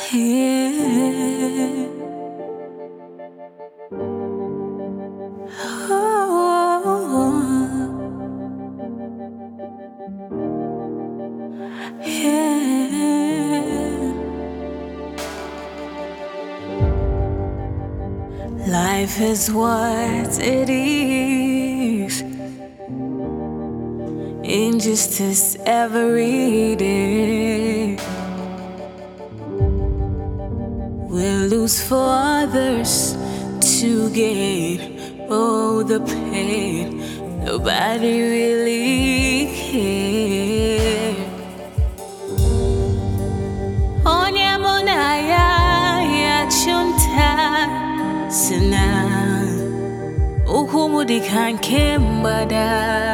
Yeah. Oh, yeah. Life is what it is. Injustice every day. We'll lose for others to gain. Oh, the pain. Nobody really cares. Onye monaya ya chunta sina ukumu dikankembada.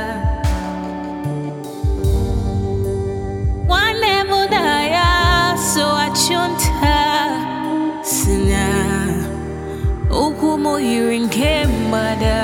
Wane monaya so achunta sina ukumu yirinkembada.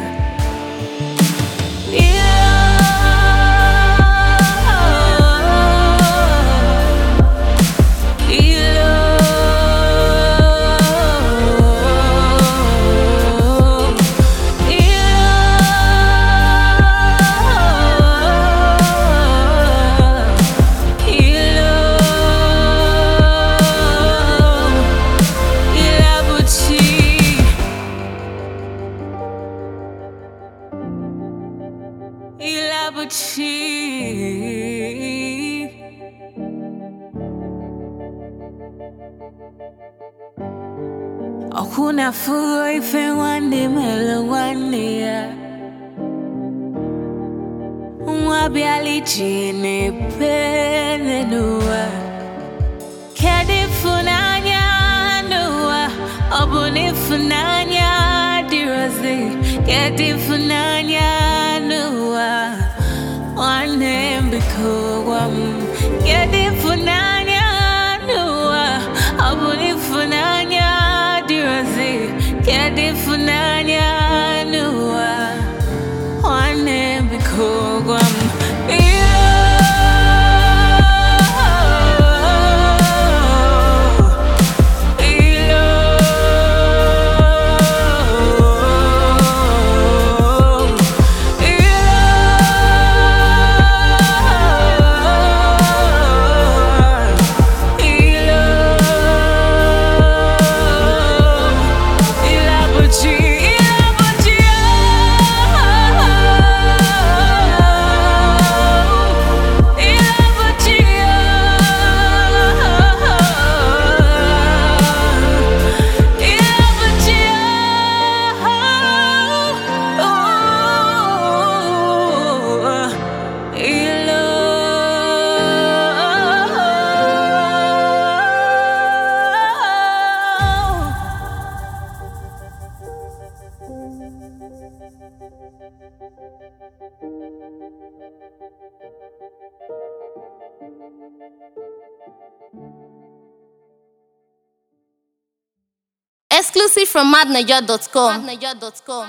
Okuna fugo ife wande melo wande ya Mwabiali chine pene nuwa Kedi funanya nuwa Obuni funanya dirozi Kedi funanya nuwa Wane mbiko wam Kedi funanya nuwa Obuni funanya Kedi funanya nuwa Wane bikogwam Exclusive from madnaja.com.